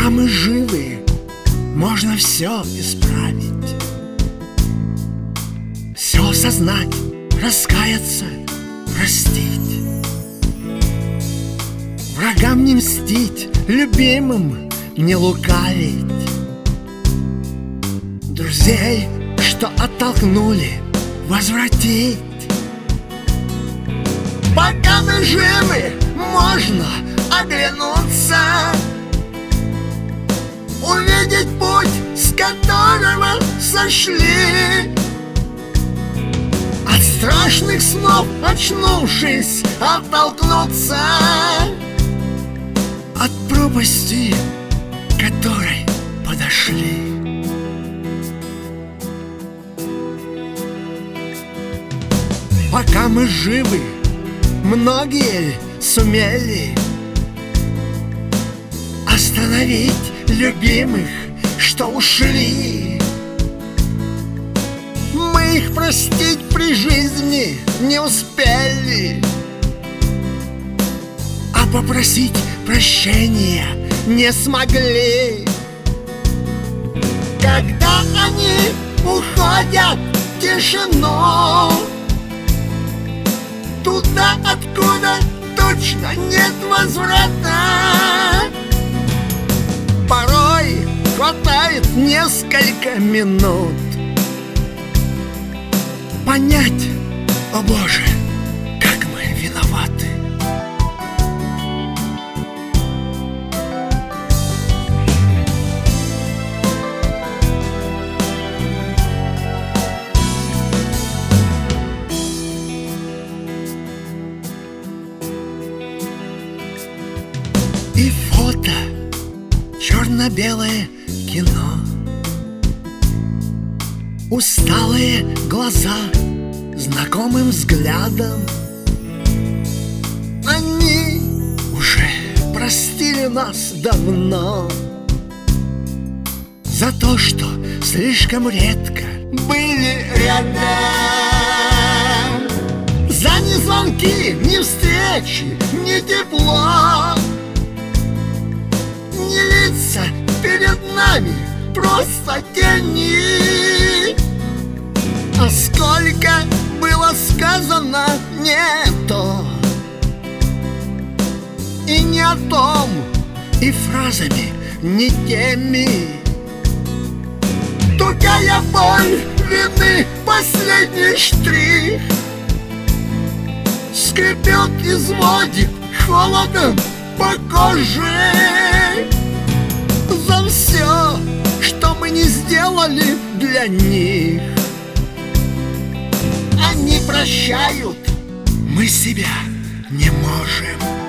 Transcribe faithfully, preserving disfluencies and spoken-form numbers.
Пока мы живы, можно все исправить, все осознать, раскаяться, простить, врагам не мстить, любимым не лукавить, друзей, что оттолкнули, возвратить. Пока мы живы, можно оглянуться, увидеть путь, с которого сошли, от страшных снов очнувшись, оттолкнуться от пропасти, к которой подошли. Пока мы живы, многие сумели остановить любимых, что ушли. Мы их простить при жизни не успели, а попросить прощения не смогли. Когда они уходят в тишину, туда, откуда точно нет возврата, порой хватает несколько минут понять, о Боже, как мы виноваты. И фото, черно-белое кино, усталые глаза знакомым взглядом. Они уже простили нас давно за то, что слишком редко были рядом, за ни звонки, ни встречи, ни тепло, ни лица перед нами, просто тени. А сколько было сказано не то, и не о том, и фразами не теми. Тугая боль вины, последний штрих, скрипет, изводит холодом по коже. За все, что мы не сделали для них, они прощают, мы себя не можем.